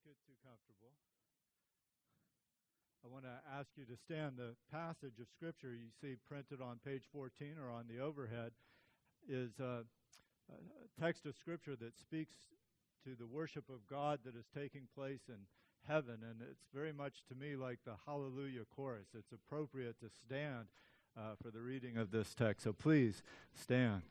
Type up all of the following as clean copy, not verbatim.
get too comfortable, I want to ask you to stand. The passage of Scripture you see printed on page 14 or on the overhead is a text of Scripture that speaks to the worship of God that is taking place in heaven, and it's very much to me like the Hallelujah chorus. It's appropriate to stand for the reading of this text, so please stand.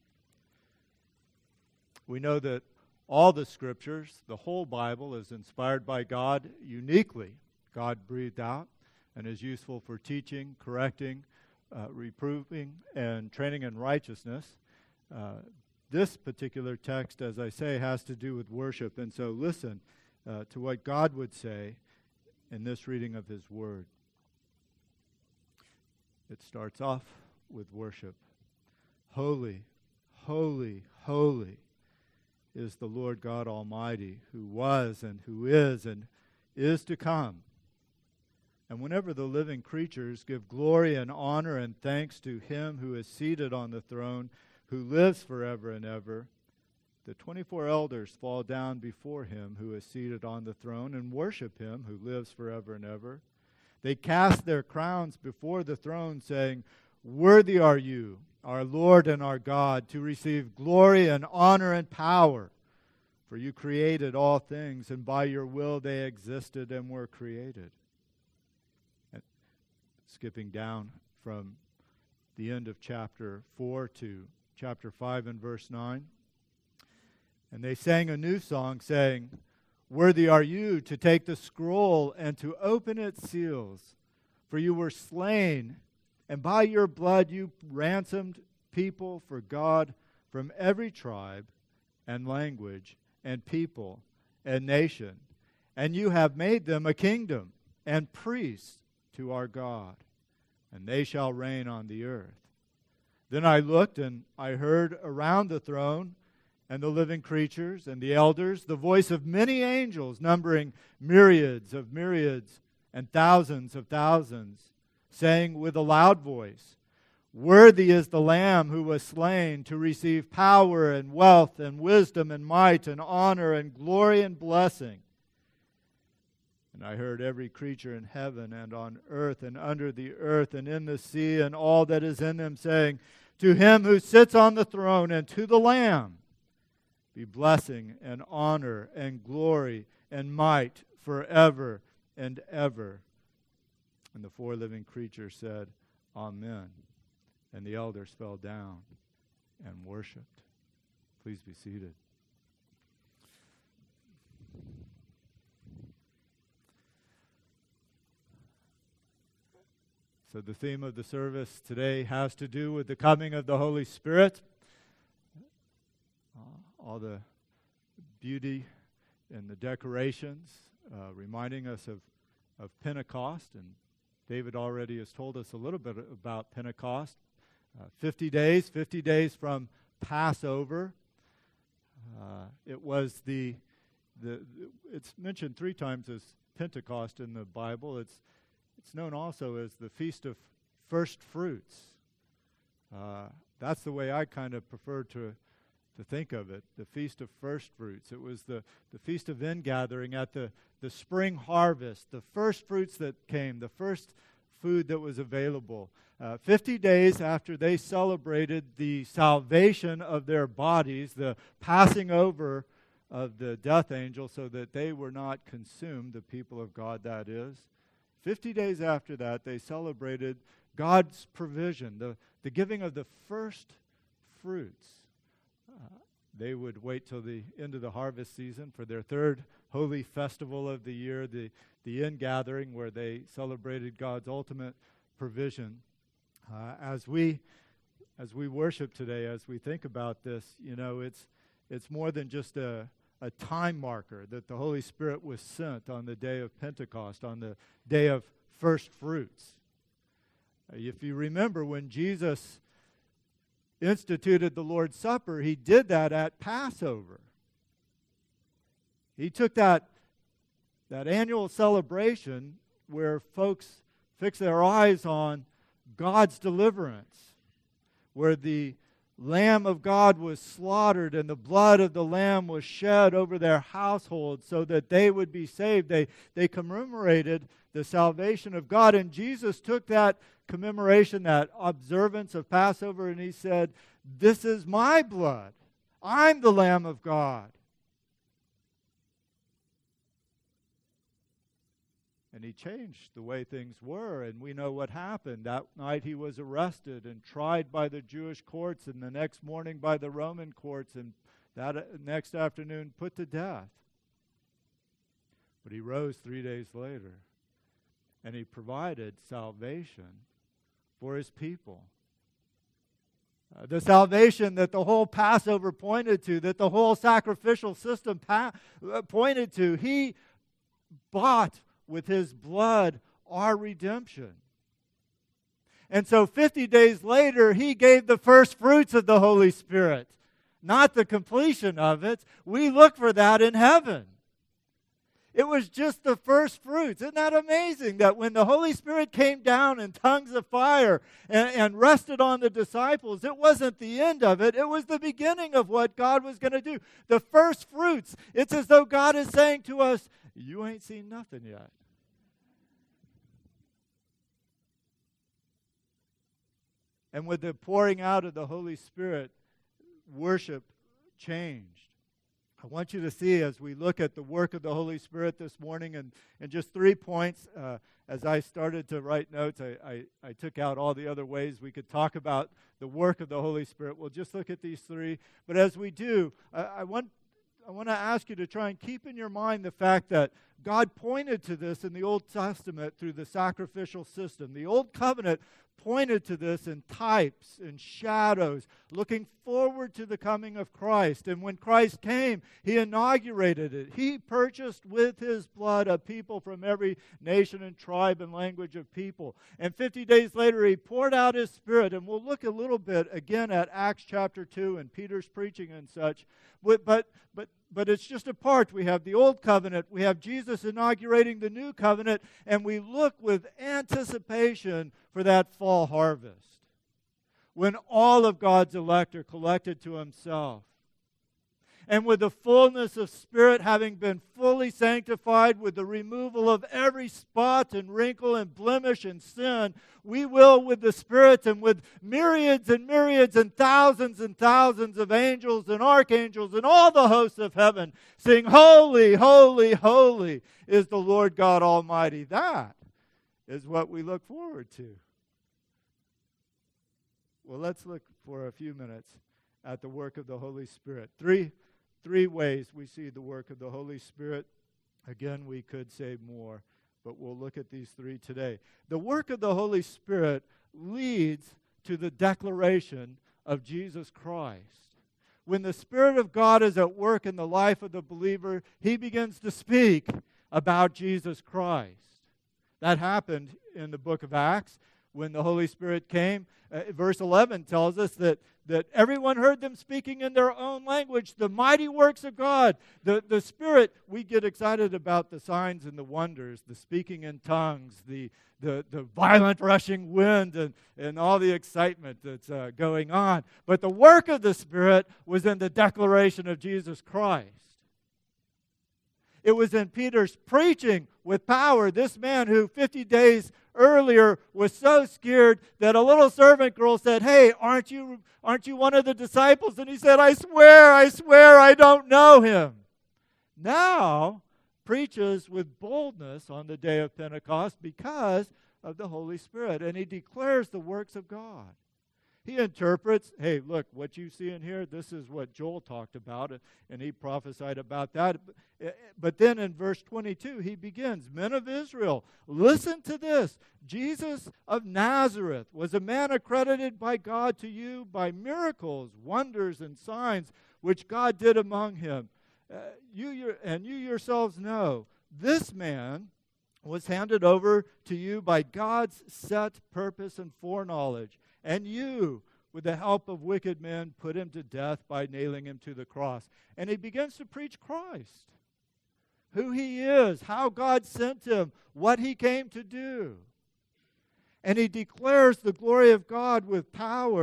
We know that all the Scriptures, the whole Bible, is inspired by God uniquely. God breathed out and is useful for teaching, correcting, reproving, and training in righteousness. This particular text, as I say, has to do with worship. And so listen to what God would say in this reading of His Word. It starts off with worship. Holy, holy, holy is the Lord God Almighty, who was and who is to come. And whenever the living creatures give glory and honor and thanks to Him who is seated on the throne, who lives forever and ever, the 24 elders fall down before Him who is seated on the throne and worship Him who lives forever and ever. They cast their crowns before the throne, saying, "Worthy are you, our Lord and our God, to receive glory and honor and power. For you created all things, and by your will they existed and were created." And skipping down from the end of chapter 4 to chapter 5 and verse 9. And they sang a new song, saying, "Worthy are you to take the scroll and to open its seals. For you were slain, and by your blood you ransomed people for God from every tribe and language and people and nation. And you have made them a kingdom and priests to our God, and they shall reign on the earth." Then I looked, and I heard around the throne and the living creatures and the elders the voice of many angels, numbering myriads of myriads and thousands of thousands, saying with a loud voice, "Worthy is the Lamb who was slain to receive power and wealth and wisdom and might and honor and glory and blessing." And I heard every creature in heaven and on earth and under the earth and in the sea and all that is in them, saying, "To Him who sits on the throne and to the Lamb be blessing and honor and glory and might forever and ever." And the four living creatures said, "Amen." And the elders fell down and worshiped. Please be seated. So the theme of the service today has to do with the coming of the Holy Spirit. All the beauty and the decorations reminding us of Pentecost. And David already has told us a little bit about Pentecost. 50 days from Passover. It was it's mentioned 3 times as Pentecost in the Bible. It's known also as the Feast of First Fruits. That's the way I kind of prefer to think of it, the Feast of First Fruits. It was the Feast of Ingathering at the spring harvest, the first fruits that came, the first food that was available. 50 days after they celebrated the salvation of their bodies, the passing over of the death angel so that they were not consumed, the people of God that is. 50 days after that, they celebrated God's provision, the giving of the first fruits. They would wait till the end of the harvest season for their third holy festival of the year, the ingathering, where they celebrated God's ultimate provision. As we worship today, as we think about this, it's more than just a time marker that the Holy Spirit was sent on the day of Pentecost, on the day of first fruits. If you remember, when Jesus instituted the Lord's Supper, He did that at Passover. He took that annual celebration where folks fix their eyes on God's deliverance, where the Lamb of God was slaughtered, and the blood of the Lamb was shed over their households so that they would be saved. They commemorated the salvation of God, and Jesus took that commemoration, that observance of Passover, and he said, "This is my blood. I'm the Lamb of God." And he changed the way things were, and we know what happened. That night he was arrested and tried by the Jewish courts, and the next morning by the Roman courts, and that next afternoon put to death. But he rose 3 days later, and he provided salvation for his people. The salvation that the whole Passover pointed to, that the whole sacrificial system pointed to, he bought with his blood our redemption. And so 50 days later, he gave the first fruits of the Holy Spirit, not the completion of it. We look for that in heaven. It was just the first fruits. Isn't that amazing that when the Holy Spirit came down in tongues of fire and rested on the disciples, it wasn't the end of it. It was the beginning of what God was going to do. The first fruits. It's as though God is saying to us, you ain't seen nothing yet. And with the pouring out of the Holy Spirit, worship changed. I want you to see as we look at the work of the Holy Spirit this morning, and just 3 points. As I started to write notes, I took out all the other ways we could talk about the work of the Holy Spirit. We'll just look at these 3. But as we do, I want to ask you to try and keep in your mind the fact that God pointed to this in the Old Testament through the sacrificial system. The Old Covenant pointed to this in types and shadows, looking forward to the coming of Christ. And when Christ came, he inaugurated it. He purchased with his blood a people from every nation and tribe and language of people. And 50 days later, he poured out his Spirit. And we'll look a little bit again at Acts chapter 2 and Peter's preaching and such. But it's just a part. We have the Old Covenant. We have Jesus inaugurating the New Covenant. And we look with anticipation for that fall harvest, when all of God's elect are collected to himself. And with the fullness of Spirit having been fully sanctified, with the removal of every spot and wrinkle and blemish and sin, we will, with the Spirit and with myriads and myriads and thousands of angels and archangels and all the hosts of heaven, sing, "Holy, holy, holy is the Lord God Almighty." That is what we look forward to. Well, let's look for a few minutes at the work of the Holy Spirit. Three ways we see the work of the Holy Spirit. Again, we could say more, but we'll look at these 3 today. The work of the Holy Spirit leads to the declaration of Jesus Christ. When the Spirit of God is at work in the life of the believer, he begins to speak about Jesus Christ. That happened in the book of Acts when the Holy Spirit came. Verse 11 tells us that everyone heard them speaking in their own language, the mighty works of God. The Spirit, we get excited about the signs and the wonders, the speaking in tongues, the violent rushing wind, and all the excitement that's going on. But the work of the Spirit was in the declaration of Jesus Christ. It was in Peter's preaching with power. This man who 50 days earlier was so scared that a little servant girl said, "Hey, aren't you one of the disciples?" And he said, I swear, I don't know him." Now preaches with boldness on the day of Pentecost because of the Holy Spirit, and he declares the works of God. He interprets, hey, look, what you see in here, this is what Joel talked about, and he prophesied about that. But then in verse 22, he begins, "Men of Israel, listen to this. Jesus of Nazareth was a man accredited by God to you by miracles, wonders, and signs, which God did among him. You yourselves know, this man was handed over to you by God's set purpose and foreknowledge. And you, with the help of wicked men, put him to death by nailing him to the cross." And he begins to preach Christ, who he is, how God sent him, what he came to do. And he declares the glory of God with power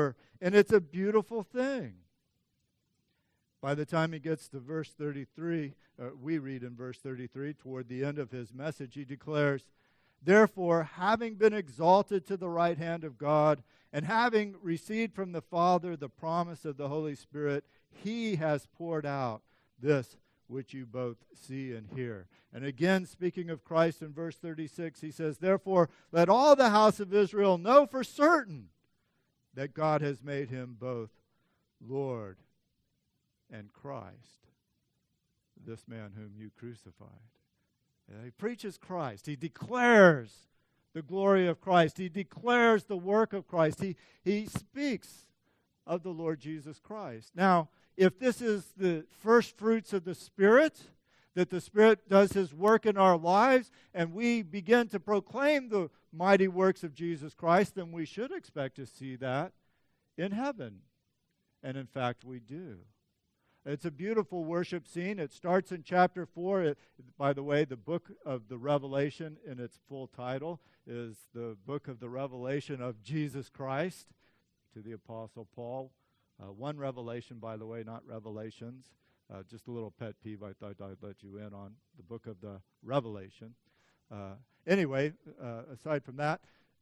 And it's a beautiful thing. By the time he gets to verse 33, we read in verse 33, toward the end of his message, he declares, therefore, having been exalted to the right hand of God, and having received from the Father the promise of the Holy Spirit, he has poured out this which you both see and hear. And again, speaking of Christ in verse 36, he says, therefore, let all the house of Israel know for certain that God has made him both Lord and Christ, this man whom you crucified. He preaches Christ. He declares the glory of Christ. He declares the work of Christ. He speaks of the Lord Jesus Christ. Now, if this is the first fruits of the Spirit, that the Spirit does his work in our lives, and we begin to proclaim the mighty works of Jesus Christ, then we should expect to see that in heaven. And in fact, we do. It's a beautiful worship scene. It starts in chapter 4. By the way, the book of the Revelation in its full title is the book of the revelation of Jesus Christ to the Apostle Paul. One revelation, by the way, not revelations. Just a little pet peeve I thought I'd let you in on, the book of the Revelation. Anyway, aside from that,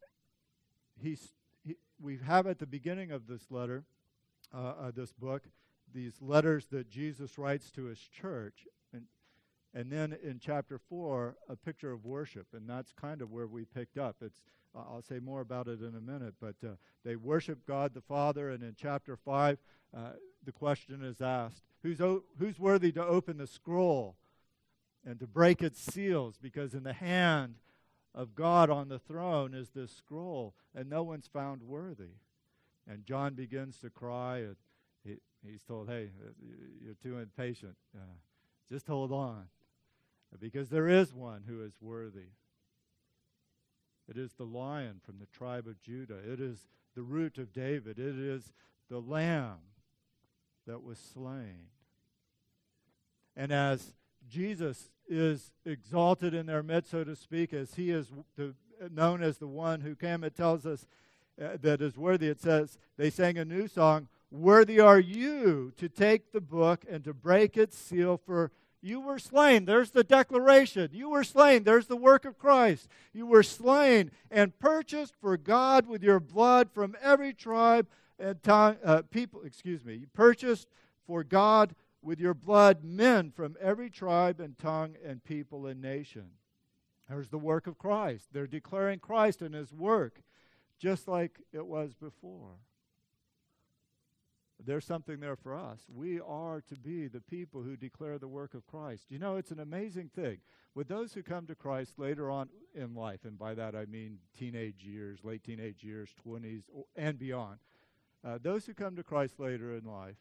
we have at the beginning of this letter, this book, these letters that Jesus writes to his church. And then in chapter 4, a picture of worship. And that's kind of where we picked up. I'll say more about it in a minute. But they worship God the Father. And in chapter 5, the question is asked, who's worthy to open the scroll and to break its seals? Because in the hand of God on the throne is this scroll, and no one's found worthy. And John begins to cry, and he's told, hey, you're too impatient. Just hold on, because there is one who is worthy. It is the Lion from the tribe of Judah. It is the root of David. It is the Lamb that was slain. And as Jesus is exalted in their midst, so to speak, as he is known as the one who came, it tells us that is worthy. It says, they sang a new song, worthy are you to take the book and to break its seal, for you were slain. There's the declaration. You were slain. There's the work of Christ. You were slain and purchased for God with your blood from every tribe and tongue, You purchased for God with your blood men from every tribe and tongue and people and nation. There's the work of Christ. They're declaring Christ and his work, just like it was before. There's something there for us. We are to be the people who declare the work of Christ. You know, it's an amazing thing. With those who come to Christ later on in life, and by that I mean teenage years, late teenage years, 20s, and beyond, those who come to Christ later in life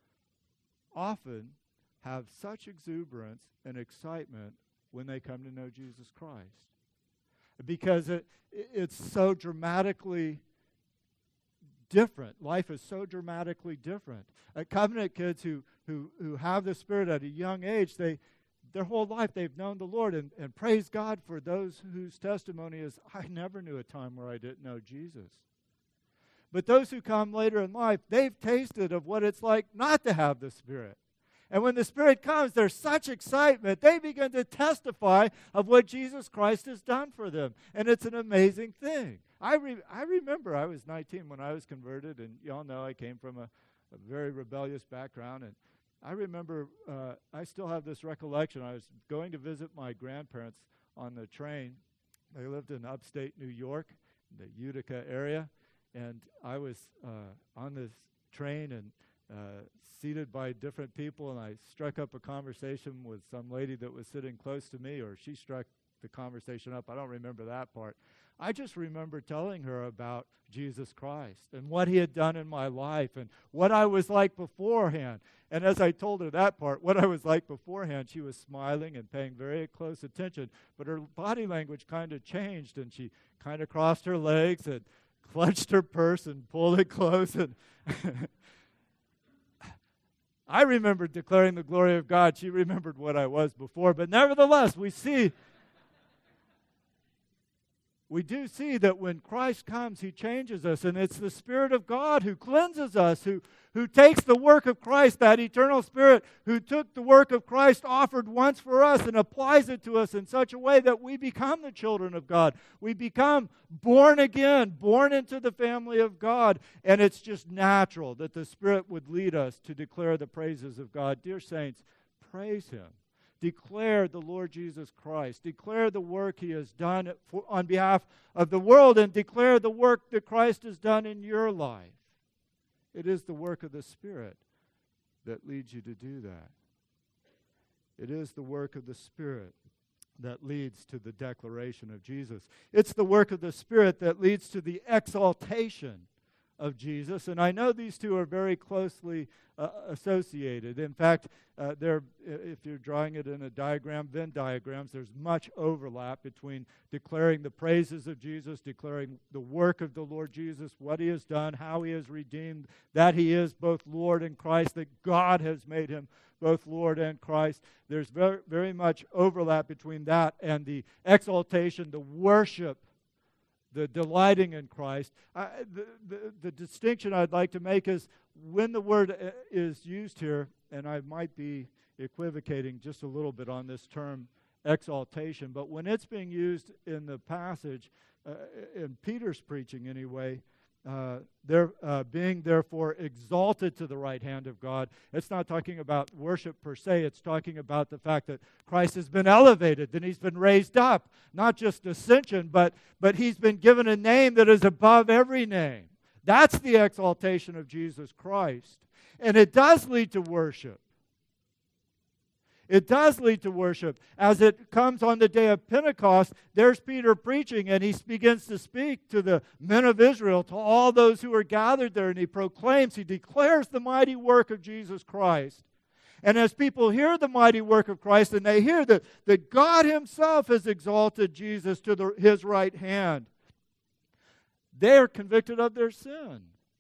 often have such exuberance and excitement when they come to know Jesus Christ, because it's so dramatically different. Life is so dramatically different. Covenant kids who have the Spirit at a young age, their whole life they've known the Lord, and praise God for those whose testimony is, I never knew a time where I didn't know Jesus. But those who come later in life, they've tasted of what it's like not to have the Spirit. And when the Spirit comes, there's such excitement. They begin to testify of what Jesus Christ has done for them. And it's an amazing thing. I remember I was 19 when I was converted, and y'all know I came from a very rebellious background. And I remember, I still have this recollection. I was going to visit my grandparents on the train. They lived in upstate New York, in the Utica area. And I was on this train and seated by different people, and I struck up a conversation with some lady that was sitting close to me, or she struck the conversation up. I don't remember that part. I just remember telling her about Jesus Christ and what he had done in my life and what I was like beforehand. And as I told her that part, what I was like beforehand, she was smiling and paying very close attention, but her body language kind of changed, and she kind of crossed her legs and clutched her purse and pulled it close. And I remembered declaring the glory of God. She remembered what I was before. But nevertheless, we see we do see that when Christ comes, he changes us, and it's the Spirit of God who cleanses us, who takes the work of Christ, that eternal Spirit, who took the work of Christ offered once for us and applies it to us in such a way that we become the children of God. We become born again, born into the family of God, and it's just natural that the Spirit would lead us to declare the praises of God. Dear saints, praise him. Declare the Lord Jesus Christ. Declare the work he has done on behalf of the world, and declare the work that Christ has done in your life. It is the work of the Spirit that leads you to do that. It is the work of the Spirit that leads to the declaration of Jesus. It's the work of the Spirit that leads to the exaltation of Jesus. And I know these two are very closely associated. In fact, if you're drawing it in a diagram, Venn diagrams, there's much overlap between declaring the praises of Jesus, declaring the work of the Lord Jesus, what he has done, how he has redeemed, that he is both Lord and Christ, that God has made him both Lord and Christ. There's very, very much overlap between that and the exaltation, the worship, the delighting in Christ. The distinction I'd like to make is when the word is used here, and I might be equivocating just a little bit on this term exaltation, but when it's being used in the passage, in Peter's preaching anyway, being therefore exalted to the right hand of God. It's not talking about worship per se. It's talking about the fact that Christ has been elevated, then he's been raised up. Not just ascension, but he's been given a name that is above every name. That's the exaltation of Jesus Christ. And it does lead to worship. It does lead to worship. As it comes on the day of Pentecost, there's Peter preaching, and he begins to speak to the men of Israel, to all those who are gathered there, and he proclaims, he declares the mighty work of Jesus Christ. And as people hear the mighty work of Christ, and they hear that God himself has exalted Jesus to his right hand, they are convicted of their sin.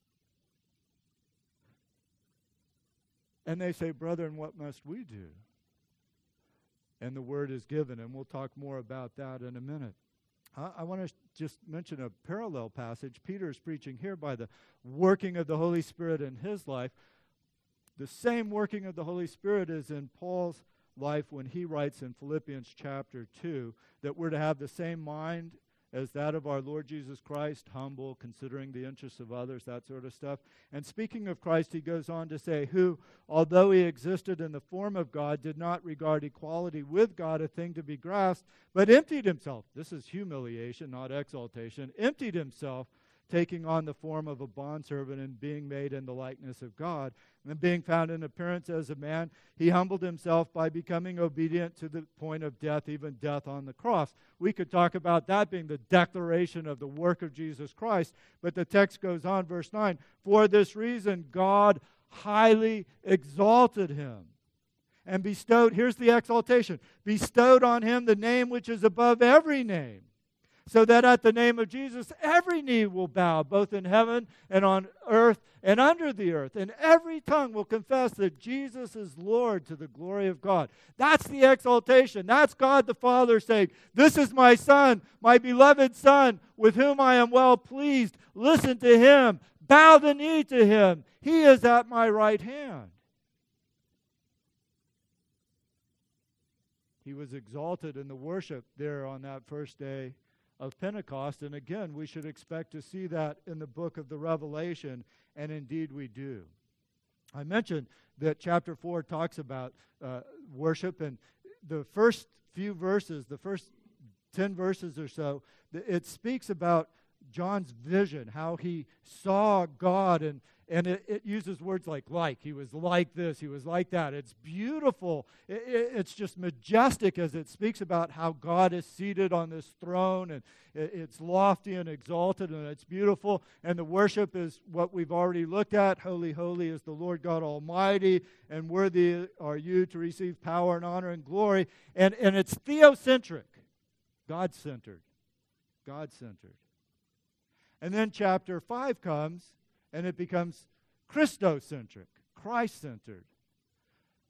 And they say, brethren, what must we do? And the word is given, and we'll talk more about that in a minute. I want to just mention a parallel passage. Peter is preaching here by the working of the Holy Spirit in his life. The same working of the Holy Spirit is in Paul's life when he writes in Philippians chapter 2 that we're to have the same mind as that of our Lord Jesus Christ, humble, considering the interests of others, that sort of stuff. And speaking of Christ, he goes on to say, who, although he existed in the form of God, did not regard equality with God a thing to be grasped, but emptied himself. This is humiliation, not exaltation. Emptied himself, taking on the form of a bondservant and being made in the likeness of God. And being found in appearance as a man, he humbled himself by becoming obedient to the point of death, even death on the cross. We could talk about that being the declaration of the work of Jesus Christ, but the text goes on, verse 9, for this reason God highly exalted him and bestowed, here's the exaltation, bestowed on him the name which is above every name, so that at the name of Jesus every knee will bow, both in heaven and on earth and under the earth, and every tongue will confess that Jesus is Lord to the glory of God. That's the exaltation. That's God the Father saying, this is my Son, my beloved Son, with whom I am well pleased. Listen to him. Bow the knee to him. He is at my right hand. He was exalted in the worship there on that first day of Pentecost, and again, we should expect to see that in the book of the Revelation, and indeed we do. I mentioned that chapter 4 talks about worship, and the first few verses, the first 10 verses or so, it speaks about John's vision, how he saw God, and it uses words like. He was like this, he was like that. It's beautiful. It's just majestic as it speaks about how God is seated on this throne, and it's lofty and exalted, and it's beautiful. And the worship is what we've already looked at. Holy, holy is the Lord God Almighty, and worthy are you to receive power and honor and glory. And it's theocentric, God-centered. God-centered. And then chapter 5 comes, and it becomes Christocentric, Christ-centered.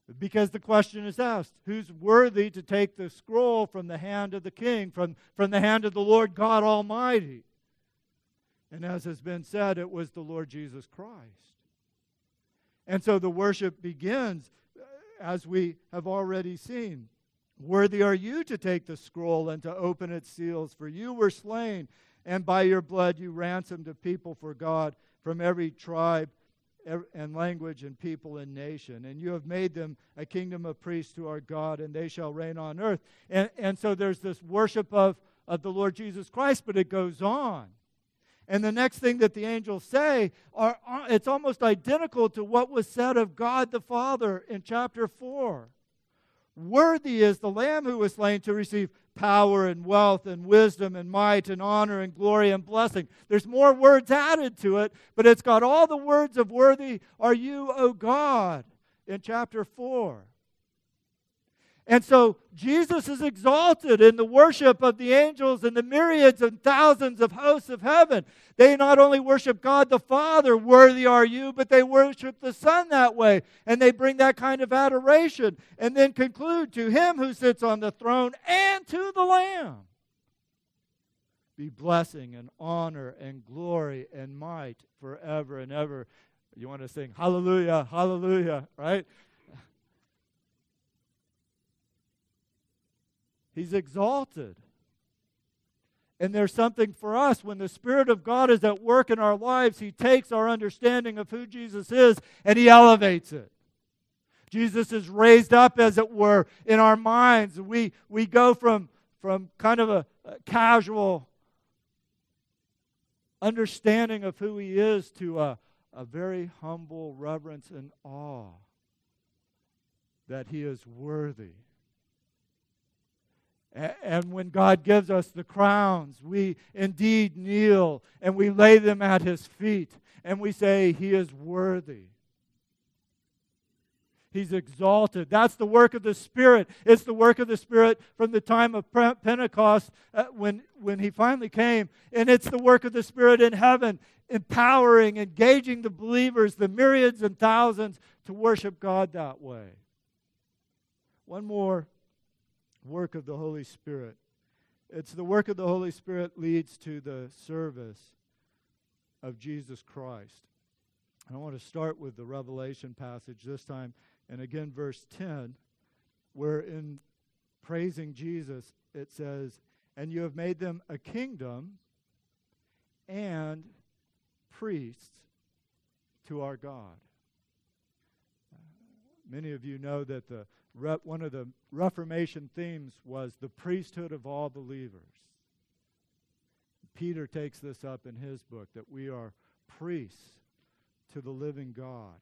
Because the question is asked, who's worthy to take the scroll from the hand of the king, from the hand of the Lord God Almighty? And as has been said, it was the Lord Jesus Christ. And so the worship begins, as we have already seen. Worthy are you to take the scroll and to open its seals, for you were slain, and by your blood you ransomed a people for God from every tribe and language and people and nation. And you have made them a kingdom of priests to our God, and they shall reign on earth. And so there's this worship of the Lord Jesus Christ, but it goes on. And the next thing that the angels say, it's almost identical to what was said of God the Father in chapter 4. Worthy is the Lamb who was slain to receive power and wealth and wisdom and might and honor and glory and blessing. There's more words added to it, but it's got all the words of worthy are you, O God, in chapter 4. And so Jesus is exalted in the worship of the angels and the myriads and thousands of hosts of heaven. They not only worship God the Father, worthy are you, but they worship the Son that way. And they bring that kind of adoration and then conclude, to him who sits on the throne and to the Lamb be blessing and honor and glory and might forever and ever. You want to sing hallelujah, hallelujah, right? He's exalted. And there's something for us. When the Spirit of God is at work in our lives, He takes our understanding of who Jesus is and He elevates it. Jesus is raised up, as it were, in our minds. We go from kind of a casual understanding of who He is to a very humble reverence and awe that He is worthy. And when God gives us the crowns, we indeed kneel and we lay them at His feet and we say, He is worthy. He's exalted. That's the work of the Spirit. It's the work of the Spirit from the time of Pentecost when He finally came. And it's the work of the Spirit in heaven, empowering, engaging the believers, the myriads and thousands, to worship God that way. One more work of the Holy Spirit. It's the work of the Holy Spirit leads to the service of Jesus Christ. I want to start with the Revelation passage this time, and again verse 10, where in praising Jesus it says, and you have made them a kingdom and priests to our God. Many of you know that one of the Reformation themes was the priesthood of all believers. Peter takes this up in his book, that we are priests to the living God.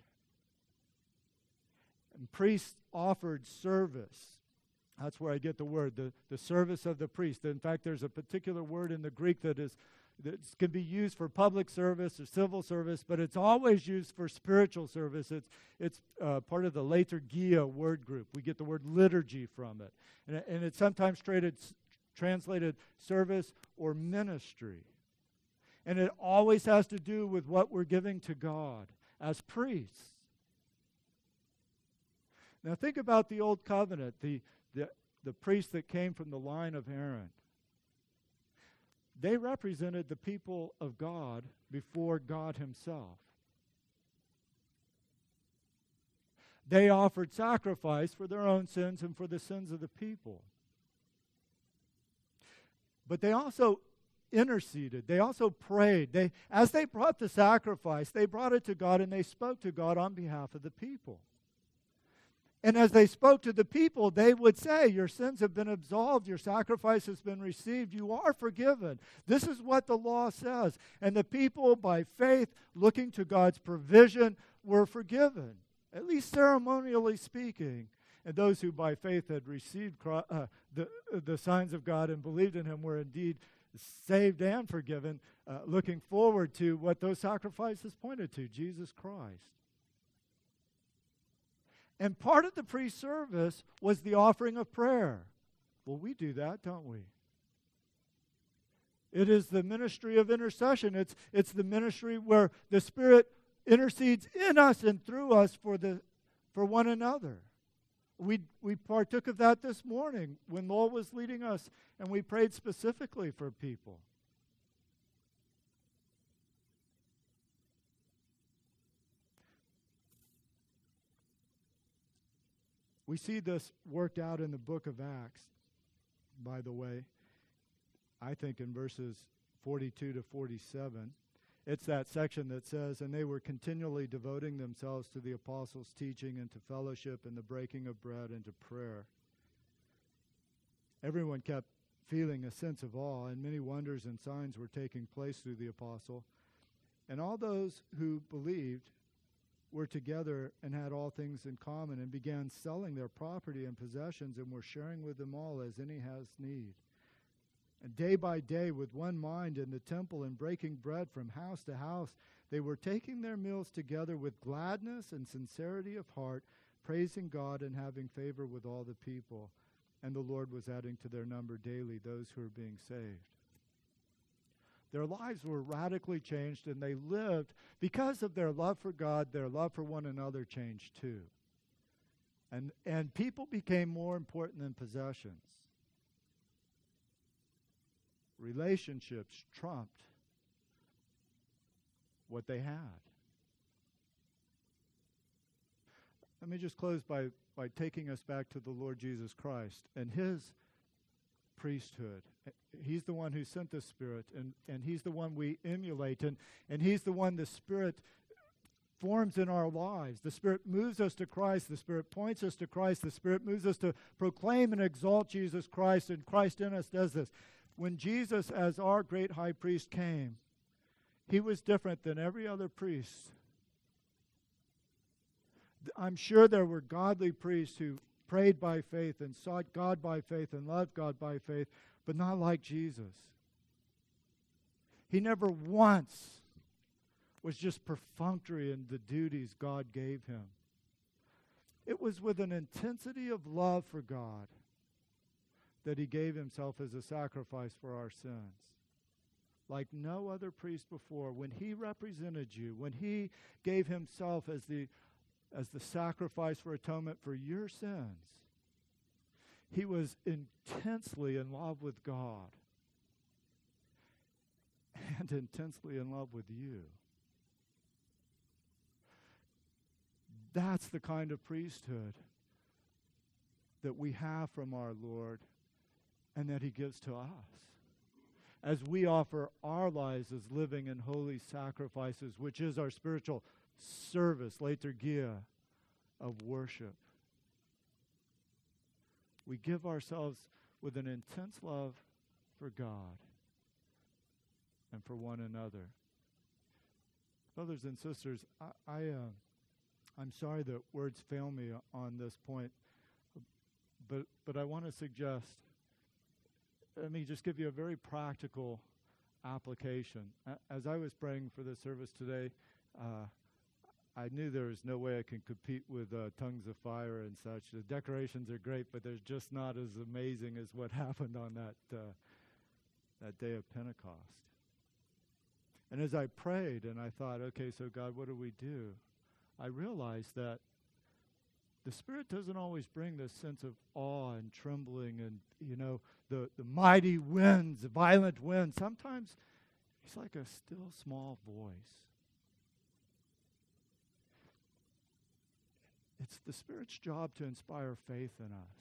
And priests offered service. That's where I get the word, the service of the priest. In fact, there's a particular word in the Greek that can be used for public service or civil service, but it's always used for spiritual service. It's part of the liturgia word group. We get the word liturgy from it. And it's sometimes translated service or ministry. And it always has to do with what we're giving to God as priests. Now think about the Old Covenant, the priests that came from the line of Aaron. They represented the people of God before God Himself. They offered sacrifice for their own sins and for the sins of the people. But they also interceded. They also prayed. As they brought the sacrifice, they brought it to God and they spoke to God on behalf of the people. And as they spoke to the people, they would say, your sins have been absolved, your sacrifice has been received, you are forgiven. This is what the law says. And the people, by faith, looking to God's provision, were forgiven, at least ceremonially speaking. And those who by faith had received the signs of God and believed in Him were indeed saved and forgiven, looking forward to what those sacrifices pointed to, Jesus Christ. And part of the priest service was the offering of prayer. Well, we do that, don't we? It is the ministry of intercession. It's the ministry where the Spirit intercedes in us and through us for one another. We partook of that this morning when Lowell was leading us, and we prayed specifically for people. We see this worked out in the book of Acts, by the way, I think in verses 42 to 47. It's that section that says, "And they were continually devoting themselves to the apostles' teaching and to fellowship and the breaking of bread and to prayer." Everyone kept feeling a sense of awe, and many wonders and signs were taking place through the apostle. And all those who believed were together and had all things in common, and began selling their property and possessions, and were sharing with them all as any has need. And day by day, with one mind in the temple and breaking bread from house to house, they were taking their meals together with gladness and sincerity of heart, praising God and having favor with all the people. And the Lord was adding to their number daily those who were being saved. Their lives were radically changed, and they lived, because of their love for God, their love for one another changed too. And people became more important than possessions. Relationships trumped what they had. Let me just close by taking us back to the Lord Jesus Christ and his priesthood. He's the one who sent the Spirit, and he's the one we emulate, and he's the one the Spirit forms in our lives. The Spirit moves us to Christ. The Spirit points us to Christ. The Spirit moves us to proclaim and exalt Jesus Christ, and Christ in us does this. When Jesus, as our great high priest, came, he was different than every other priest. I'm sure there were godly priests who prayed by faith and sought God by faith and loved God by faith, but not like Jesus. He never once was just perfunctory in the duties God gave him. It was with an intensity of love for God that he gave himself as a sacrifice for our sins. Like no other priest before, when he represented you, when he gave himself as the sacrifice for atonement for your sins, he was intensely in love with God and intensely in love with you. That's the kind of priesthood that we have from our Lord and that he gives to us as we offer our lives as living and holy sacrifices, which is our spiritual service, liturgia, of worship. We give ourselves with an intense love for God and for one another. Brothers and sisters, I'm sorry that words fail me on this point, but I want to suggest, let me just give you a very practical application. As I was praying for this service today, I knew there was no way I can compete with tongues of fire and such. The decorations are great, but they're just not as amazing as what happened on that day of Pentecost. And as I prayed and I thought, okay, so God, what do we do? I realized that the Spirit doesn't always bring this sense of awe and trembling and, the mighty winds, the violent winds. Sometimes he's like a still small voice. It's the Spirit's job to inspire faith in us.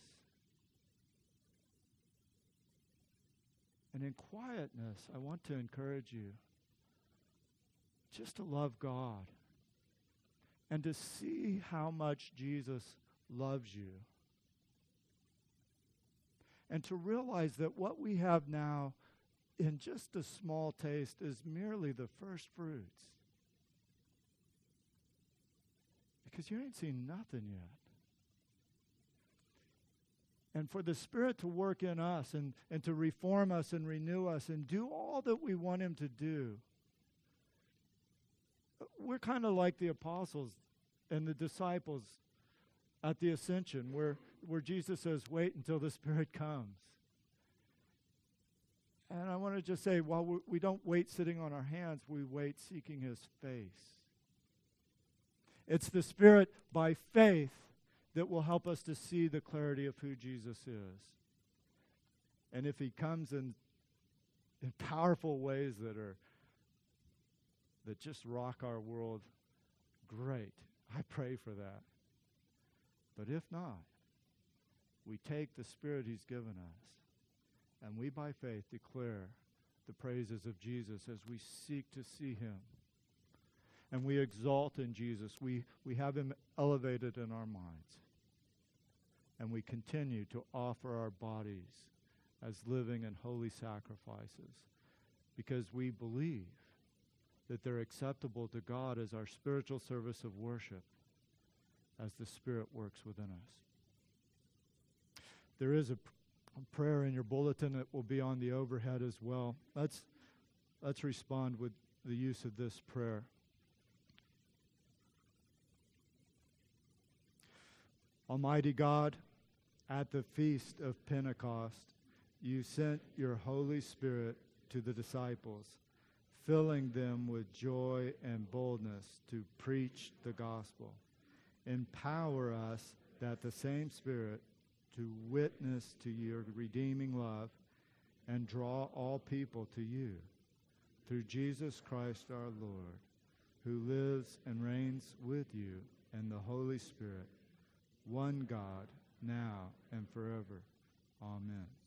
And in quietness, I want to encourage you just to love God and to see how much Jesus loves you. And to realize that what we have now in just a small taste is merely the first fruits. Because you ain't seen nothing yet. And for the Spirit to work in us and to reform us and renew us and do all that we want him to do. We're kind of like the apostles and the disciples at the ascension where Jesus says, wait until the Spirit comes. And I want to just say, while we don't wait sitting on our hands, we wait seeking his face. It's the Spirit by faith that will help us to see the clarity of who Jesus is. And if he comes in powerful ways that just rock our world, great. I pray for that. But if not, we take the Spirit he's given us, and we by faith declare the praises of Jesus as we seek to see him. And we exalt in Jesus. We have him elevated in our minds. And we continue to offer our bodies as living and holy sacrifices, because we believe that they're acceptable to God as our spiritual service of worship as the Spirit works within us. There is a prayer in your bulletin that will be on the overhead as well. Let's respond with the use of this prayer. Almighty God, at the feast of Pentecost, you sent your Holy Spirit to the disciples, filling them with joy and boldness to preach the gospel. Empower us that the same Spirit to witness to your redeeming love and draw all people to you through Jesus Christ our Lord, who lives and reigns with you and the Holy Spirit, one God, now and forever. Amen.